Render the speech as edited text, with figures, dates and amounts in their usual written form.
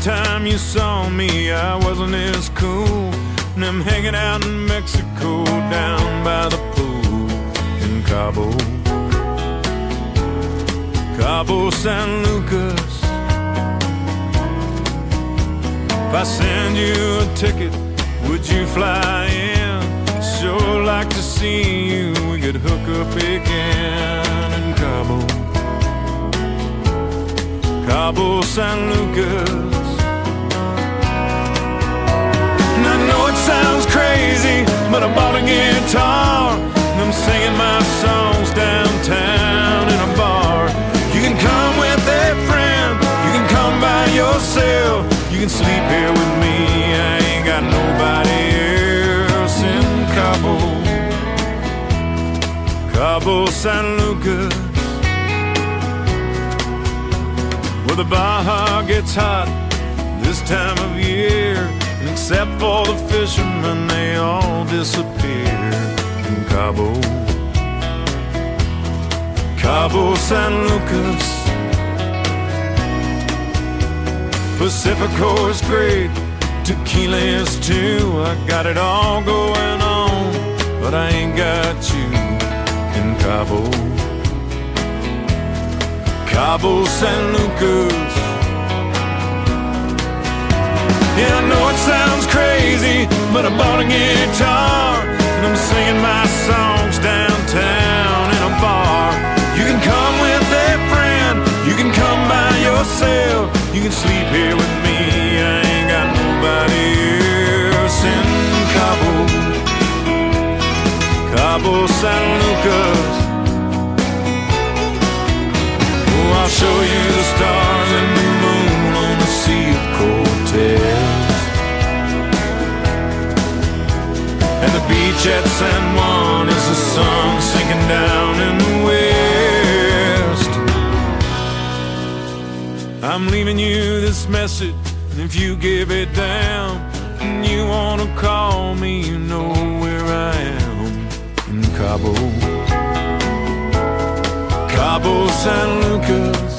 time you saw me, I wasn't as cool. And I'm hanging out in Mexico, down by the pool in Cabo, Cabo San Lucas. If I send you a ticket, would you fly in? Sure like to see you, we could hook up again in Cabo, Cabo San Lucas. And I know it sounds crazy, but I bought a guitar and I'm singing my songs downtown in a bar. You can come with a friend, you can come by yourself, you can sleep here with me, I ain't got nobody else in Cabo, Cabo San Lucas. Well, the Baja gets hot this time of year, and except for the fishermen, they all disappear in Cabo, Cabo San Lucas. Pacifico is great, tequila is too. I got it all going on, but I ain't got you in Cabo, Cabo San Lucas. Yeah, I know it sounds crazy, but I bought a guitar and I'm singing my songs downtown in a bar. You can come with a friend, you can come by yourself, you can sleep here with me, I ain't got nobody else in Cabo, Cabo San Lucas. Oh, I'll show you the stars and the moon on the Sea of Cortez, and the beach at San Juan is the sun sinking down in the west. I'm leaving you this message, and if you give it down and you wanna call me, you know where I am in Cabo, Cabo San Lucas.